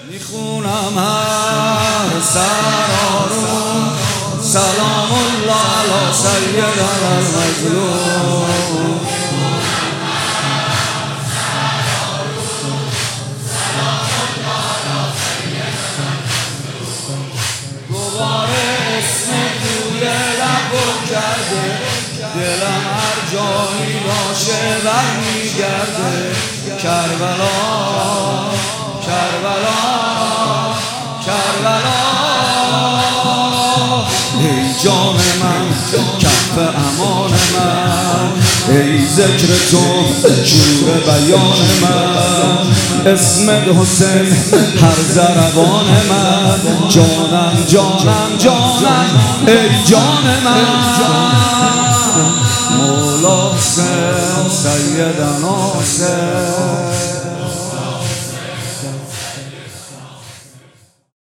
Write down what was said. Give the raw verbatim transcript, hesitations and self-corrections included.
میخونم هر سرارو سلام الله علی سیدنا المظلوم. دوباره اسم توی لب کرده دلم هر جایی باشه برمیگرده. کربلا کربلا کربلا ای جان من کف امان من، ای ذکر تو شور بیان من، اسمت حسین هر ضربان من، جانم جانم جانم ای جان من. مولا حسین سیدنا حسین